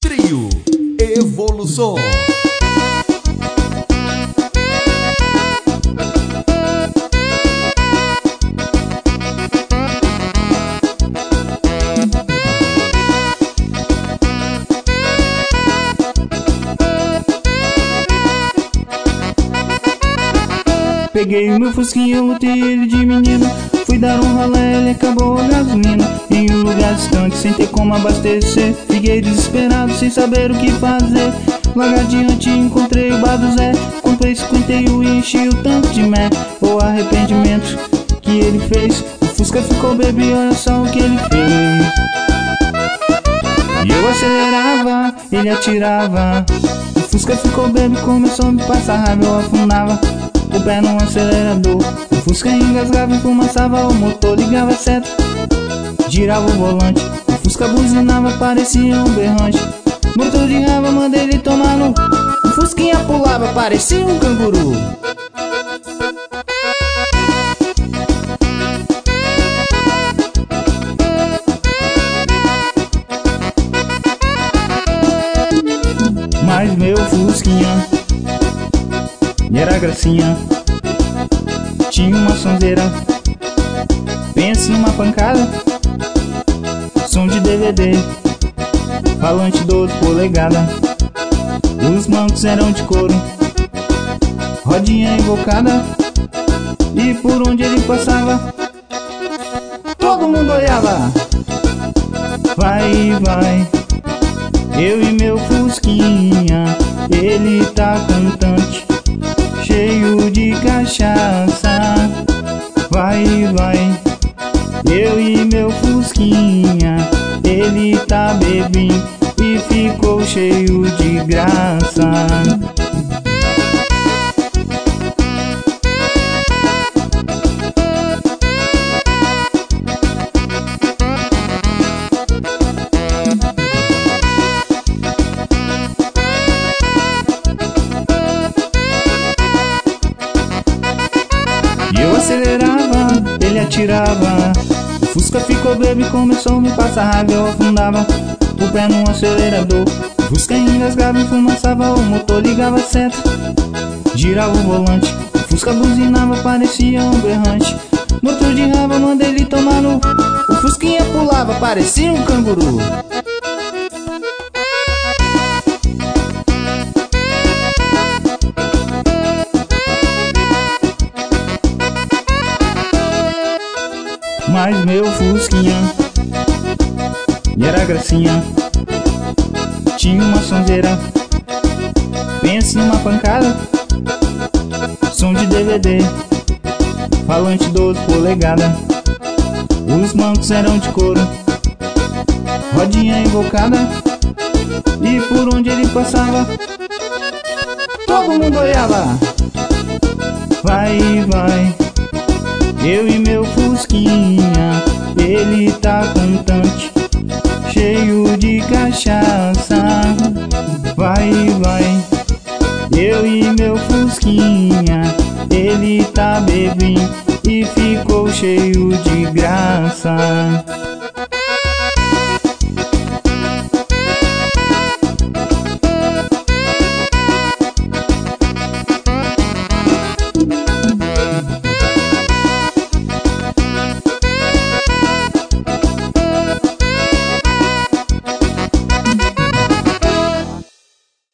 Trio Evolução. Peguei o meu fusquinha, botei ele de menino. Fui dar um rolê, ele acabou a gasolina. Em um lugar distante, sem ter como abastecer. Fiquei desesperado, sem saber o que fazer. Logo adiante encontrei o bar do Zé. Comprei 51 e enchi o tanque de mé. O arrependimento que ele fez. O Fusca ficou baby, olha só o que ele fez. E eu acelerava, ele atirava. O Fusca ficou baby, começou a me passar raiva. Eu afundava o pé no acelerador. O Fusca engasgava, enfumaçava o motor. Ligava a seta, girava o volante. O Fusca buzinava, parecia um berrante. Motor de raiva, mandei ele tomar no. O Fusquinha pulava, parecia um canguru. Mas meu Fusquinha era gracinha, tinha uma sonzeira. Pense numa pancada, som de DVD, falante 12 polegadas. Os bancos eram de couro, rodinha invocada. E por onde ele passava, todo mundo olhava. Vai, vai, eu e meu Fusquinha. Ele tá cantante, cheio de cachaça. Vai, vai, eu e meu Fusquinha. Ele tá bebinho e ficou cheio de graça. Eu acelerava, ele atirava. O Fusca ficou baby, começou a me passar raiva. Eu afundava o pé no acelerador. O Fusca engasgava, enfumaçava o motor. Ligava a seta, girava o volante. O Fusca buzinava, parecia um berrante. Motor de raiva, mandei ele tomar no. O Fusquinha pulava, parecia um canguru. Mas meu Fusquinha era gracinha, tinha uma sonzeira. Pense numa pancada, som de DVD, falante 12 polegadas. Os bancos eram de couro, rodinha invocada. E por onde ele passava, todo mundo olhava. Vai, vai, eu e meu Fusquinha. Ele tá cantante, cheio de cachaça. Vai, vai, eu e meu Fusquinha. Ele tá bebinho e ficou cheio de graça.